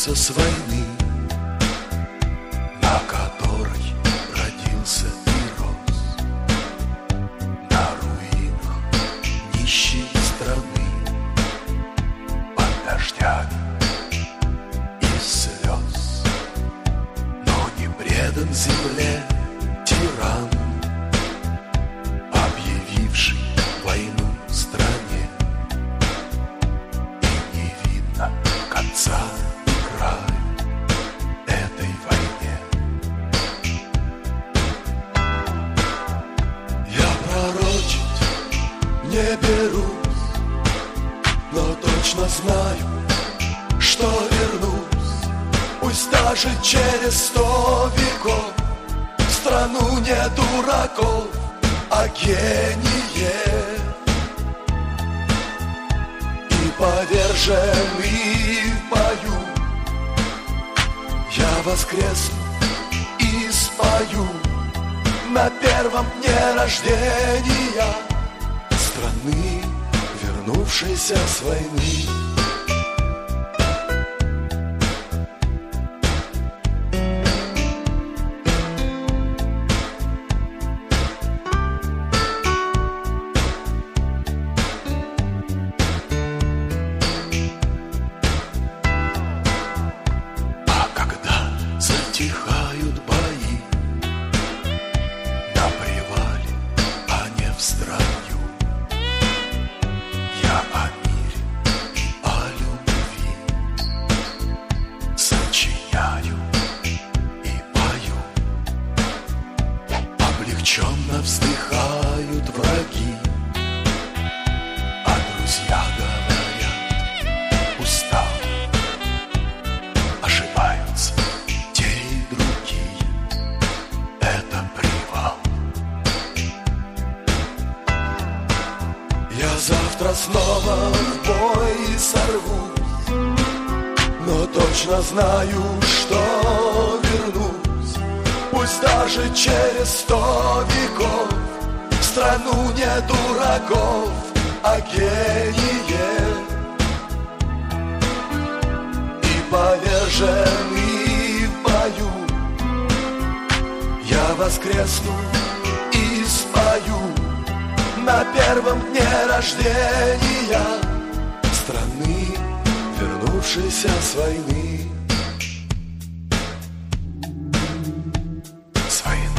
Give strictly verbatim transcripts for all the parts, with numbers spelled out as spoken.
возвращаются с войны, на которой родился и рос, на руинах нищей страны, под дождями и слез. Но не предан земле тиран, объявивший войну стране, и не видно конца и края этой войне. Я пророчить не берусь, но точно знаю, что вернусь, пусть даже через сто веков, в страну не дураков, а гение. И поверженный в бою я воскресну и спою на первом дне рождения страны, вернувшейся с войны. Затихают бои на привале, а не в строю. Я о мире и о любви сочиняю и пою. Облегченно вздыхают враги, а друзья говорят: устал. Ошибаются завтра снова в бой сорвусь, но точно знаю, что вернусь, пусть даже через сто веков, в страну не дураков, а гение. И поверженный в бою я воскресну и спою на первом дне рождения страны, вернувшейся с войны. С войны.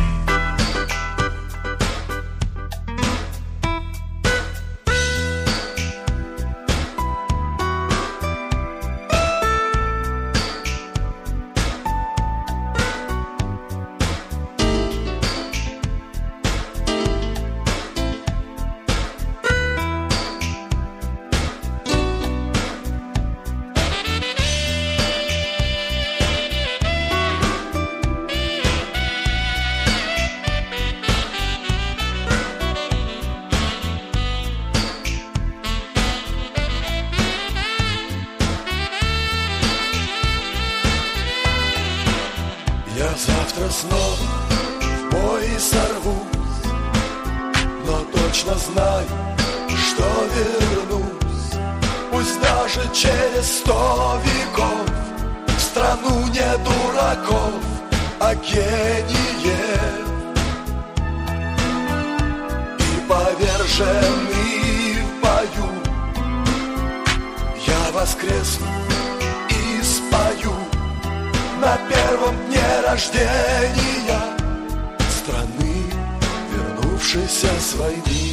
Я завтра снова в бой сорвусь, но точно знаю, что вернусь, пусть даже через сто веков, в страну не дураков, а гение. И поверженный в бою я воскресну и спою на первом дне рождения страны, вернувшейся с войны.